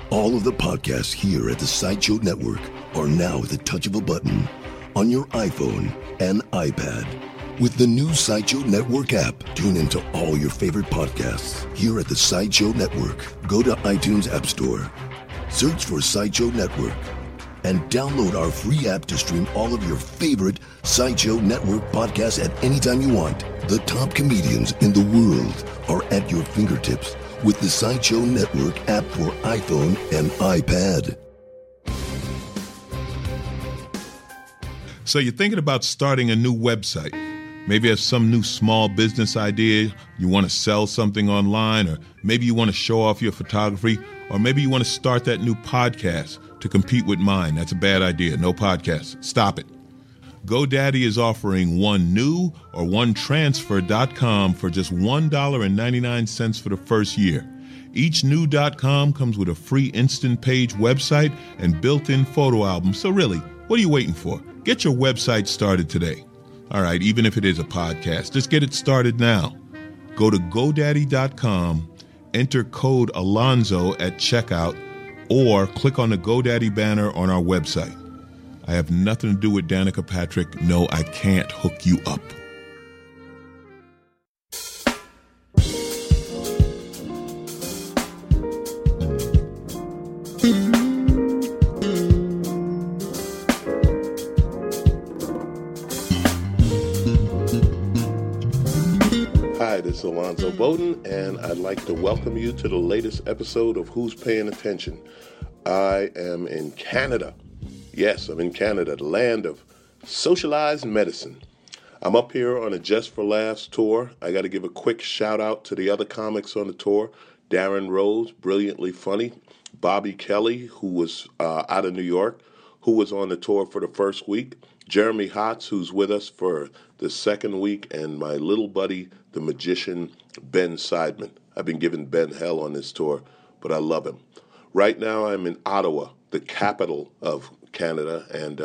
All of the podcasts here at the Sideshow Network are now at the touch of a button on your iPhone and iPad. With the new Sideshow Network app, tune into all your favorite podcasts here at the Sideshow Network. Go to iTunes App Store, search for Sideshow Network, and download our free app to stream all of your favorite Sideshow Network podcasts at any time you want. The top comedians in the world are at your fingertips with the Sideshow Network app for iPhone and iPad. So you're thinking about starting a new website. Maybe have some new small business idea, you want to sell something online, or maybe you want to show off your photography, or maybe you want to start that new podcast to compete with mine. That's a bad idea. No podcast. Stop it. GoDaddy is offering one new or one transfer.com for just $1.99 for the first year. Each new .com comes with a free instant page website and built-in photo album. So really, what are you waiting for? Get your website started today. All right, even if it is a podcast, just get it started now. Go to GoDaddy.com, enter code Alonzo at checkout, or click on the GoDaddy banner on our website. I have nothing to do with Danica Patrick. No, I can't hook you up. Hi, this is Alonzo Bowden, and I'd like to welcome you to the latest episode of Who's Paying Attention. I am in Canada. Yes, I'm in Canada, the land of socialized medicine. I'm up here on a Just for Laughs tour. I got to give a quick shout out to the other comics on the tour. Darren Rose, brilliantly funny. Bobby Kelly, who was out of New York, who was on the tour for the first week. Jeremy Hotz, who's with us for the second week. And my little buddy, the magician, Ben Seidman. I've been giving Ben hell on this tour, but I love him. Right now I'm in Ottawa, the capital of Canada, and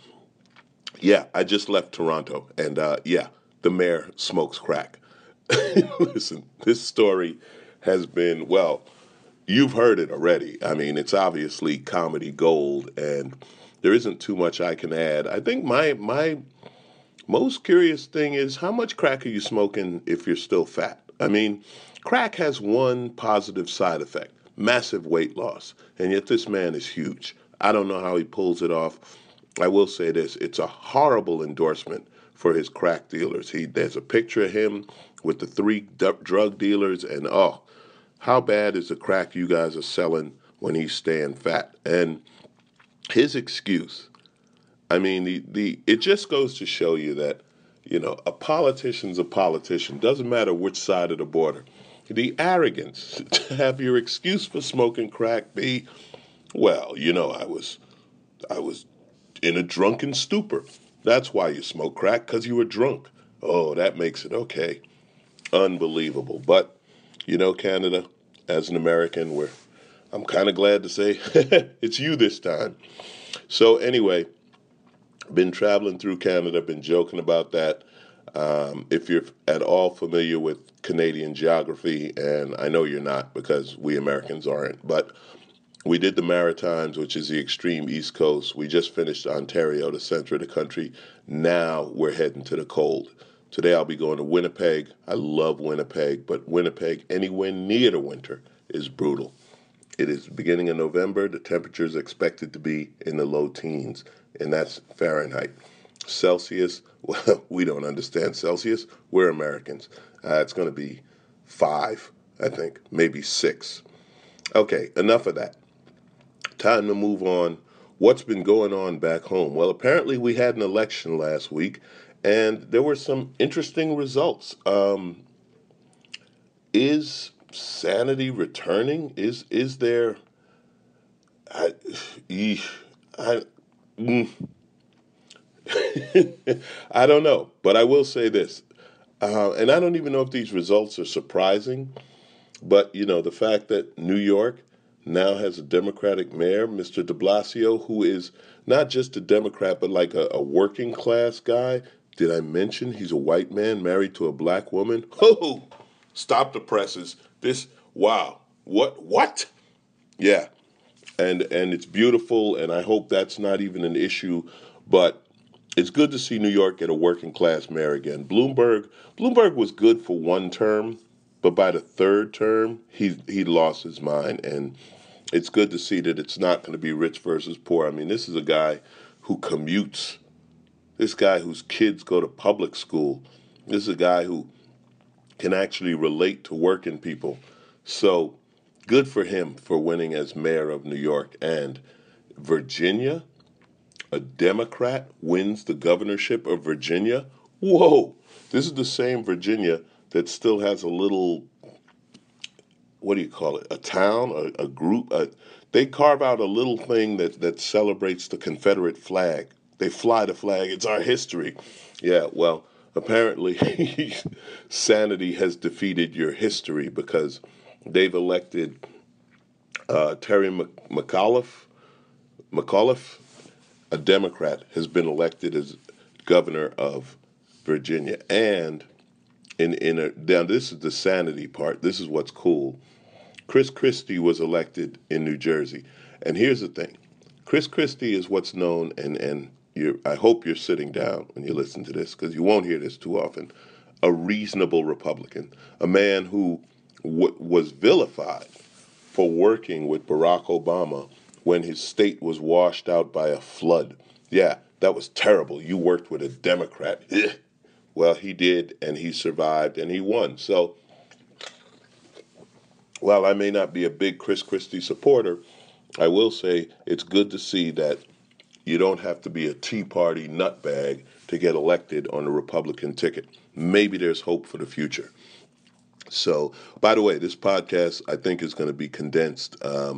I just left Toronto, and the mayor smokes crack. Listen, this story has been, well, you've heard it already. I mean, it's obviously comedy gold, and there isn't too much I can add. I think my most curious thing is, how much crack are you smoking if you're still fat? I mean, crack has one positive side effect, massive weight loss, and yet this man is huge. I don't know how he pulls it off. I will say this, it's a horrible endorsement for his crack dealers. There's a picture of him with the three drug dealers, and how bad is the crack you guys are selling when he's staying fat? And his excuse, I mean, it just goes to show you that, a politician's a politician. Doesn't matter which side of the border. The arrogance to have your excuse for smoking crack be, well, I was in a drunken stupor. That's why you smoke crack, because you were drunk. Oh, that makes it okay. Unbelievable. But, Canada, as an American, I'm kind of glad to say it's you this time. So anyway, been traveling through Canada, been joking about that. If you're at all familiar with Canadian geography, and I know you're not because we Americans aren't, but we did the Maritimes, which is the extreme East Coast. We just finished Ontario, the center of the country. Now we're heading to the cold. Today I'll be going to Winnipeg. I love Winnipeg, but Winnipeg, anywhere near the winter, is brutal. It is the beginning of November. The temperature is expected to be in the low teens, and that's Fahrenheit. Celsius, well, we don't understand Celsius. We're Americans. It's going to be 5, I think, maybe 6. Okay, enough of that. Time to move on. What's been going on back home? Well, apparently we had an election last week, and there were some interesting results. Is sanity returning? Is there? I don't know, but I will say this, and I don't even know if these results are surprising, but the fact that New York now has a Democratic mayor, Mr. de Blasio, who is not just a Democrat, but like a working class guy. Did I mention he's a white man married to a black woman? Oh, stop the presses. Wow. What? Yeah. and it's beautiful, and I hope that's not even an issue. But it's good to see New York get a working class mayor again. Bloomberg was good for one term, but by the third term, he lost his mind, and it's good to see that it's not going to be rich versus poor. I mean, this is a guy who commutes. This guy whose kids go to public school. This is a guy who can actually relate to working people. So good for him for winning as mayor of New York. And Virginia, a Democrat wins the governorship of Virginia. Whoa, this is the same Virginia that still has a little, what do you call it, a town, a group. They carve out a little thing that celebrates the Confederate flag. They fly the flag. It's our history. Yeah, well, apparently sanity has defeated your history because they've elected Terry McAuliffe, a Democrat, has been elected as governor of Virginia. And now this is the sanity part. This is what's cool. Chris Christie was elected in New Jersey. And here's the thing. Chris Christie is what's known, and I hope you're sitting down when you listen to this, because you won't hear this too often, a reasonable Republican, a man who was vilified for working with Barack Obama when his state was washed out by a flood. Yeah, that was terrible. You worked with a Democrat. Ugh. Well, he did, and he survived, and he won. So, while I may not be a big Chris Christie supporter, I will say it's good to see that you don't have to be a Tea Party nutbag to get elected on the Republican ticket. Maybe there's hope for the future. So, by the way, this podcast I think is going to be condensed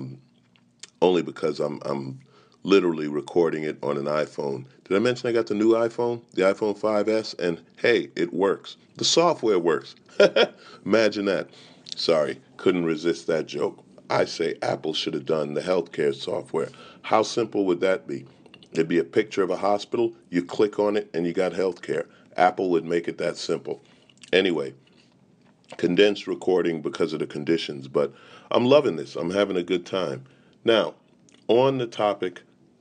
only because I'm literally recording it on an iPhone. Did I mention I got the new iPhone, the iPhone 5S? And hey, it works. The software works. Imagine that. Sorry, couldn't resist that joke. I say Apple should have done the healthcare software. How simple would that be? It'd be a picture of a hospital, you click on it, and you got healthcare. Apple would make it that simple. Anyway, condensed recording because of the conditions, but I'm loving this. I'm having a good time. Now, on the topic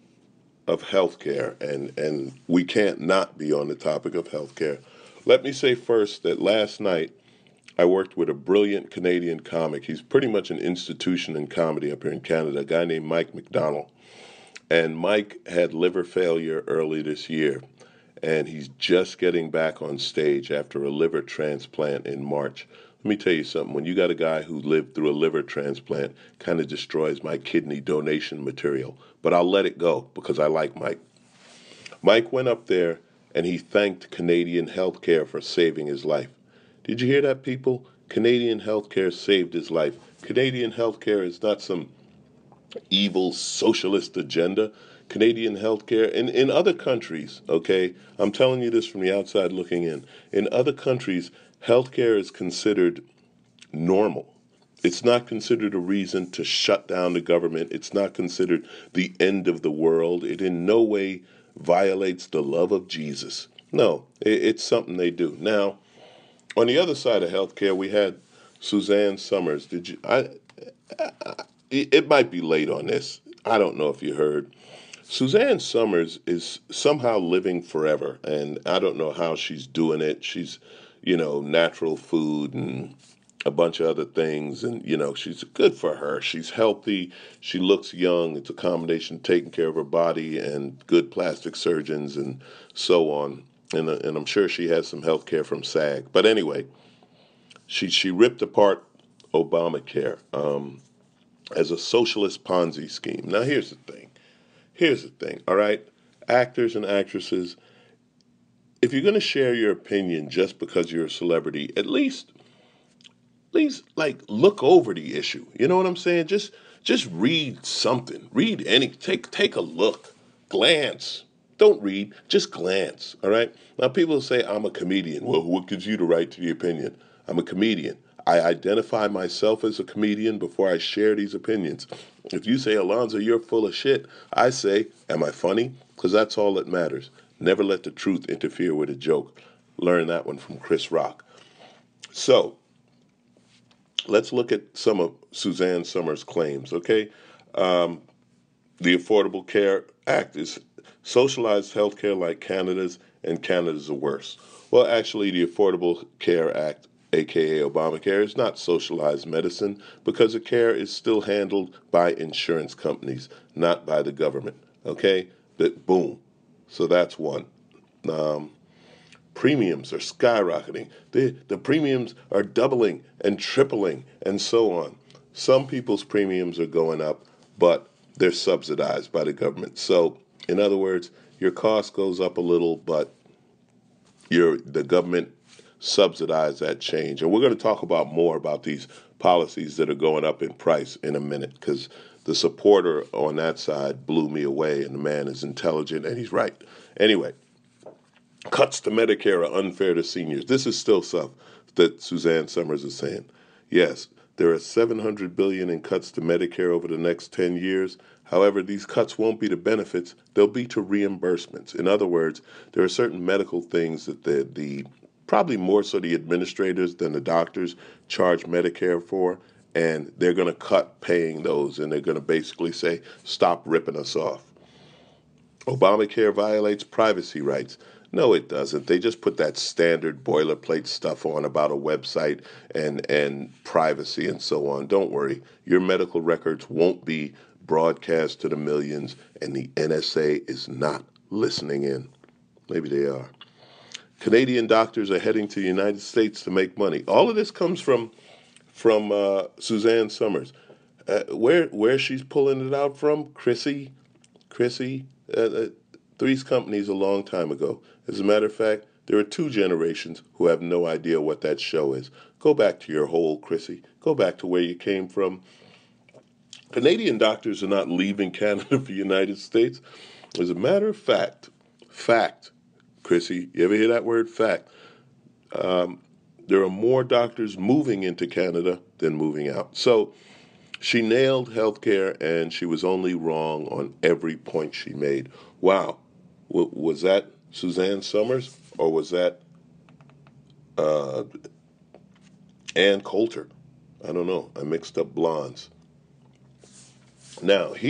of healthcare, and we can't not be on the topic of healthcare, let me say first that last night I worked with a brilliant Canadian comic. He's pretty much an institution in comedy up here in Canada, a guy named Mike McDonald. And Mike had liver failure early this year, and he's just getting back on stage after a liver transplant in March. Let me tell you something. When you got a guy who lived through a liver transplant, kind of destroys my kidney donation material. But I'll let it go because I like Mike. Mike went up there, and he thanked Canadian healthcare for saving his life. Did you hear that, people? Canadian healthcare saved his life. Canadian healthcare is not some evil socialist agenda. Canadian healthcare, in other countries, okay, I'm telling you this from the outside looking in other countries, healthcare is considered normal. It's not considered a reason to shut down the government. It's not considered the end of the world. It in no way violates the love of Jesus. No, it's something they do. Now, on the other side of healthcare, we had Suzanne Somers. It might be late on this. I don't know if you heard. Suzanne Somers is somehow living forever, and I don't know how she's doing it. She's, natural food and a bunch of other things, and, she's good for her. She's healthy. She looks young. It's a combination of taking care of her body and good plastic surgeons and so on. And I'm sure she has some health care from SAG. But anyway, she ripped apart Obamacare as a socialist Ponzi scheme. Now, here's the thing, all right? Actors and actresses, if you're going to share your opinion just because you're a celebrity, at least look over the issue. You know what I'm saying? Just read something. Take a look. Glance. Don't read, just glance, all right? Now, people say, I'm a comedian. Well, what gives you the right to the opinion? I'm a comedian. I identify myself as a comedian before I share these opinions. If you say, Alonzo, you're full of shit, I say, am I funny? Because that's all that matters. Never let the truth interfere with a joke. Learn that one from Chris Rock. So, let's look at some of Suzanne Somers' claims, okay? the Affordable Care Act is socialized health care like Canada's, and Canada's the worst. Well, actually, the Affordable Care Act, aka Obamacare, is not socialized medicine because the care is still handled by insurance companies, not by the government. Okay? But boom. So that's one. Premiums are skyrocketing. The premiums are doubling and tripling and so on. Some people's premiums are going up, but they're subsidized by the government. So, in other words, your cost goes up a little, but the government subsidized that change. And we're going to talk about more about these policies that are going up in price in a minute, because the supporter on that side blew me away, and the man is intelligent, and he's right. Anyway, cuts to Medicare are unfair to seniors. This is still stuff that Suzanne Somers is saying. Yes, there are $700 billion in cuts to Medicare over the next 10 years. However, these cuts won't be to benefits, they'll be to reimbursements. In other words, there are certain medical things that the probably more so the administrators than the doctors charge Medicare for, and they're going to cut paying those, and they're going to basically say, stop ripping us off. Obamacare violates privacy rights. No, it doesn't. They just put that standard boilerplate stuff on about a website and privacy and so on. Don't worry. Your medical records won't be broadcast to the millions, and the NSA is not listening in. Maybe they are. Canadian doctors are heading to the United States to make money. All of this comes from Suzanne Somers. Where she's pulling it out from? Chrissy, Three's Company's a long time ago. As a matter of fact, there are two generations who have no idea what that show is. Go back to your hole, Chrissy. Go back to where you came from. Canadian doctors are not leaving Canada for the United States. As a matter of fact, Chrissy, you ever hear that word? Fact. There are more doctors moving into Canada than moving out. So she nailed healthcare, and she was only wrong on every point she made. Wow. Was that Suzanne Somers, or was that Ann Coulter? I don't know. I mixed up blondes. Now,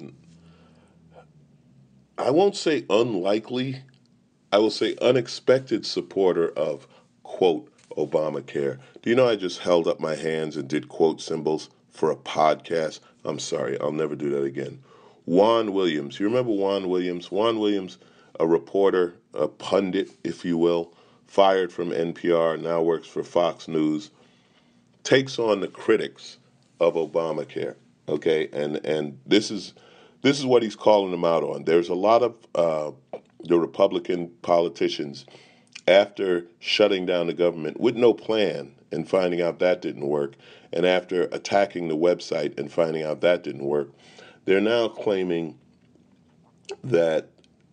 I won't say unlikely, I will say unexpected supporter of, quote, Obamacare. Do you know I just held up my hands and did quote symbols for a podcast? I'm sorry, I'll never do that again. Juan Williams. You remember Juan Williams? Juan Williams, a reporter, a pundit, if you will, fired from NPR, now works for Fox News, takes on the critics of Obamacare. Okay, and this is what he's calling them out on. There's a lot of the Republican politicians, after shutting down the government with no plan and finding out that didn't work, and after attacking the website and finding out that didn't work, they're now claiming that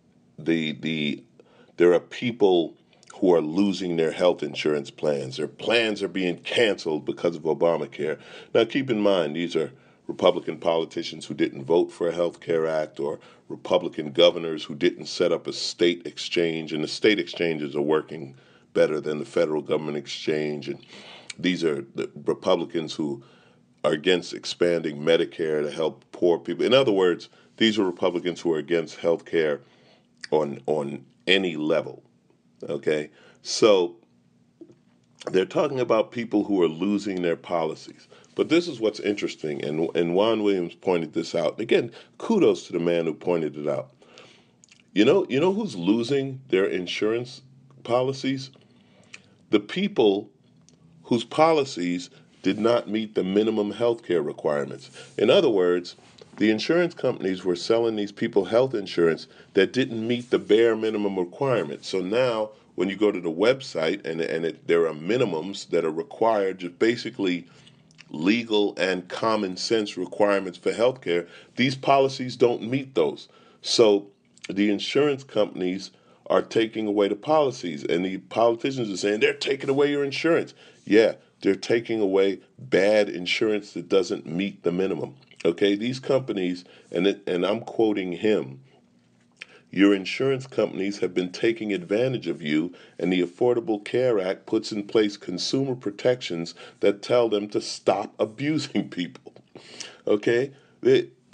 there are people who are losing their health insurance plans. Their plans are being canceled because of Obamacare. Now, keep in mind, these are Republican politicians who didn't vote for a health care act, or Republican governors who didn't set up a state exchange, and the state exchanges are working better than the federal government exchange. And these are the Republicans who are against expanding Medicare to help poor people. In other words, these are Republicans who are against health care on any level. Okay? So they're talking about people who are losing their policies. But this is what's interesting, and Juan Williams pointed this out. Again, kudos to the man who pointed it out. You know who's losing their insurance policies? The people whose policies did not meet the minimum health care requirements. In other words, the insurance companies were selling these people health insurance that didn't meet the bare minimum requirements. So now, when you go to the website there are minimums that are required, just basically legal and common sense requirements for healthcare, these policies don't meet those. So the insurance companies are taking away the policies, and the politicians are saying they're taking away your insurance. Yeah, they're taking away bad insurance that doesn't meet the minimum. Okay, these companies, and I'm quoting him, your insurance companies have been taking advantage of you, and the Affordable Care Act puts in place consumer protections that tell them to stop abusing people. Okay?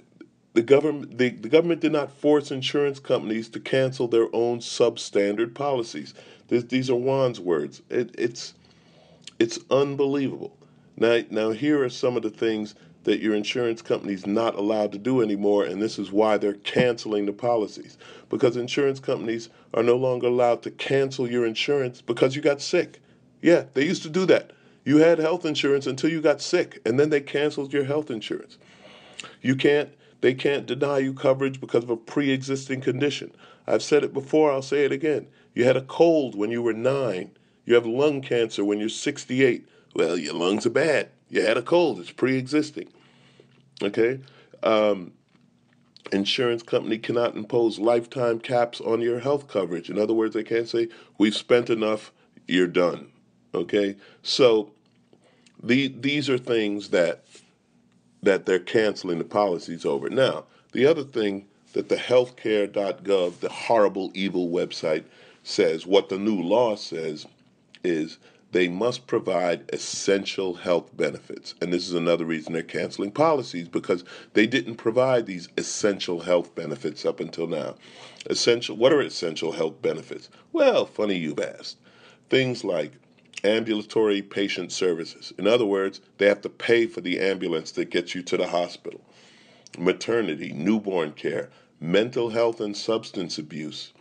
The government did not force insurance companies to cancel their own substandard policies. These are Juan's words. It's unbelievable. Now here are some of the things that your insurance company's not allowed to do anymore, and this is why they're canceling the policies. Because insurance companies are no longer allowed to cancel your insurance because you got sick. Yeah, they used to do that. You had health insurance until you got sick, and then they canceled your health insurance. They can't deny you coverage because of a pre-existing condition. I've said it before, I'll say it again. You had a cold when you were 9. You have lung cancer when you're 68. Well, your lungs are bad. You had a cold. It's pre-existing. Okay? Insurance company cannot impose lifetime caps on your health coverage. In other words, they can't say, we've spent enough, you're done. Okay? So these are things that they're canceling the policies over. Now, the other thing that the healthcare.gov, the horrible, evil website, says, what the new law says is they must provide essential health benefits. And this is another reason they're canceling policies, because they didn't provide these essential health benefits up until now. What are essential health benefits? Well, funny you've asked. Things like ambulatory patient services. In other words, they have to pay for the ambulance that gets you to the hospital. Maternity, newborn care, mental health and substance abuse,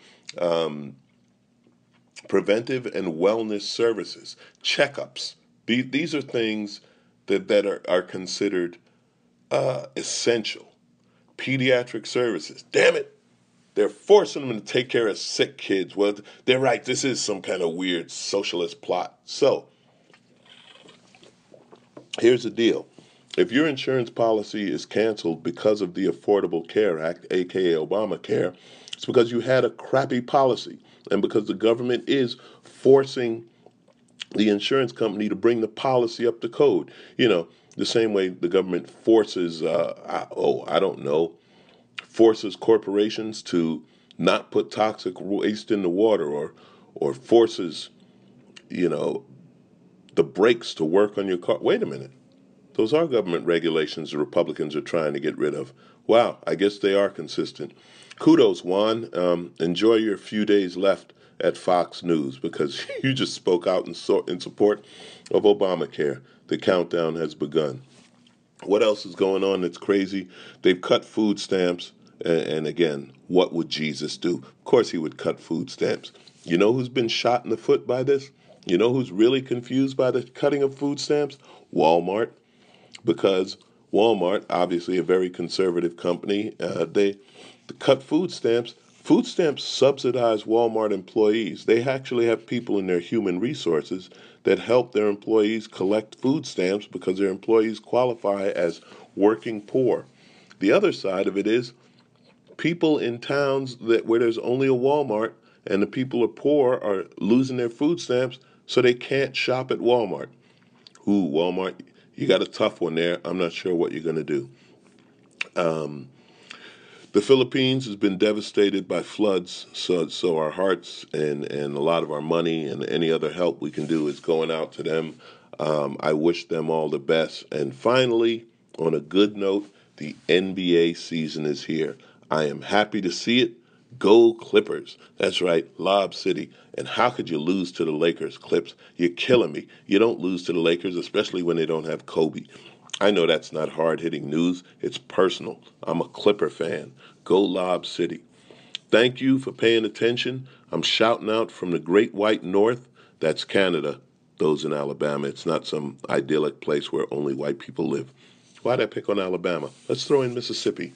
preventive and wellness services, checkups. These are things that are considered essential. Pediatric services. Damn it! They're forcing them to take care of sick kids. Well, they're right. This is some kind of weird socialist plot. So, here's the deal. If your insurance policy is canceled because of the Affordable Care Act, aka Obamacare, it's because you had a crappy policy, and because the government is forcing the insurance company to bring the policy up to code. You know, the same way the government forces, forces corporations to not put toxic waste in the water, or forces, the brakes to work on your car. Wait a minute. Those are government regulations the Republicans are trying to get rid of. Wow, I guess they are consistent. Kudos, Juan. Enjoy your few days left at Fox News, because you just spoke out in support of Obamacare. The countdown has begun. What else is going on that's crazy? They've cut food stamps. And again, what would Jesus do? Of course he would cut food stamps. You know who's been shot in the foot by this? You know who's really confused by the cutting of food stamps? Walmart. Because Walmart, obviously a very conservative company, they cut food stamps. Food stamps subsidize Walmart employees. They actually have people in their human resources that help their employees collect food stamps because their employees qualify as working poor. The other side of it is people in towns where there's only a Walmart and the people are poor are losing their food stamps, so they can't shop at Walmart. Ooh, Walmart, you got a tough one there. I'm not sure what you're going to do. The Philippines has been devastated by floods, so our hearts and a lot of our money and any other help we can do is going out to them. I wish them all the best. And finally, on a good note, the NBA season is here. I am happy to see it. Go Clippers. That's right, Lob City. And how could you lose to the Lakers, Clips? You're killing me. You don't lose to the Lakers, especially when they don't have Kobe. I know that's not hard-hitting news. It's personal. I'm a Clipper fan. Go Lob City. Thank you for paying attention. I'm shouting out from the Great White North. That's Canada. Those in Alabama. It's not some idyllic place where only white people live. Why'd I pick on Alabama? Let's throw in Mississippi.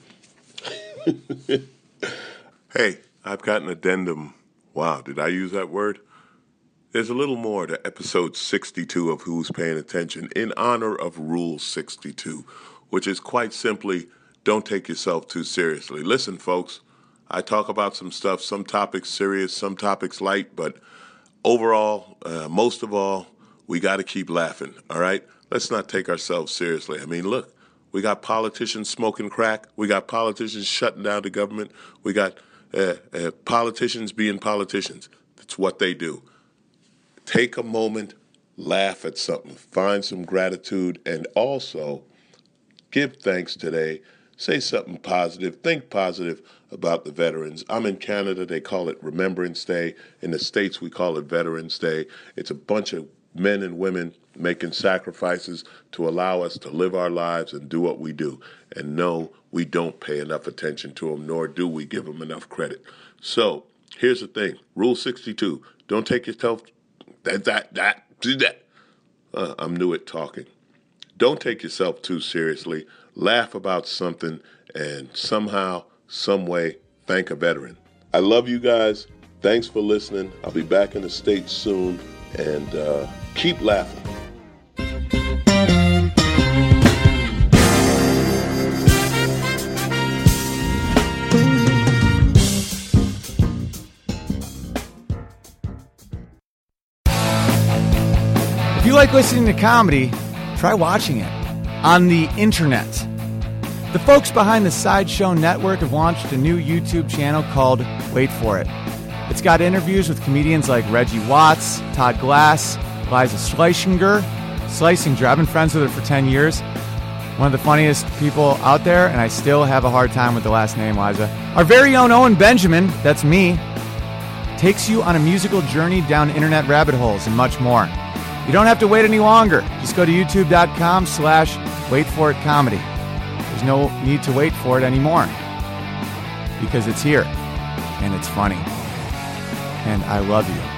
Hey, I've got an addendum. Wow, did I use that word? There's a little more to episode 62 of Who's Paying Attention in honor of Rule 62, which is quite simply, don't take yourself too seriously. Listen, folks, I talk about some stuff, some topics serious, some topics light, but overall, most of all, we got to keep laughing, all right? Let's not take ourselves seriously. I mean, look, we got politicians smoking crack. We got politicians shutting down the government. We got politicians being politicians. That's what they do. Take a moment, laugh at something, find some gratitude, and also give thanks today say something positive. Think positive about the veterans. I'm in Canada. They call it Remembrance Day. In the States, we call it Veterans Day. It's a bunch of men and women making sacrifices to allow us to live our lives and do what we do. And no, we don't pay enough attention to them, nor do we give them enough credit. So here's the thing. Rule 62. Don't take yourself... I'm new at talking. Don't take yourself too seriously. Laugh about something and somehow, some way, thank a veteran. I love you guys. Thanks for listening. I'll be back in the States soon, and keep laughing. If you like listening to comedy, try watching it on the internet. The folks behind the Sideshow Network have launched a new YouTube channel called Wait For It. It's got interviews with comedians like Reggie Watts, Todd Glass, Liza Schlesinger. I've been friends with her for 10 years. One of the funniest people out there, and I still have a hard time with the last name, Liza. Our very own Owen Benjamin, that's me, takes you on a musical journey down internet rabbit holes and much more. You don't have to wait any longer. Just go to youtube.com/waitforitcomedy. There's no need to wait for it anymore because it's here and it's funny. And I love you.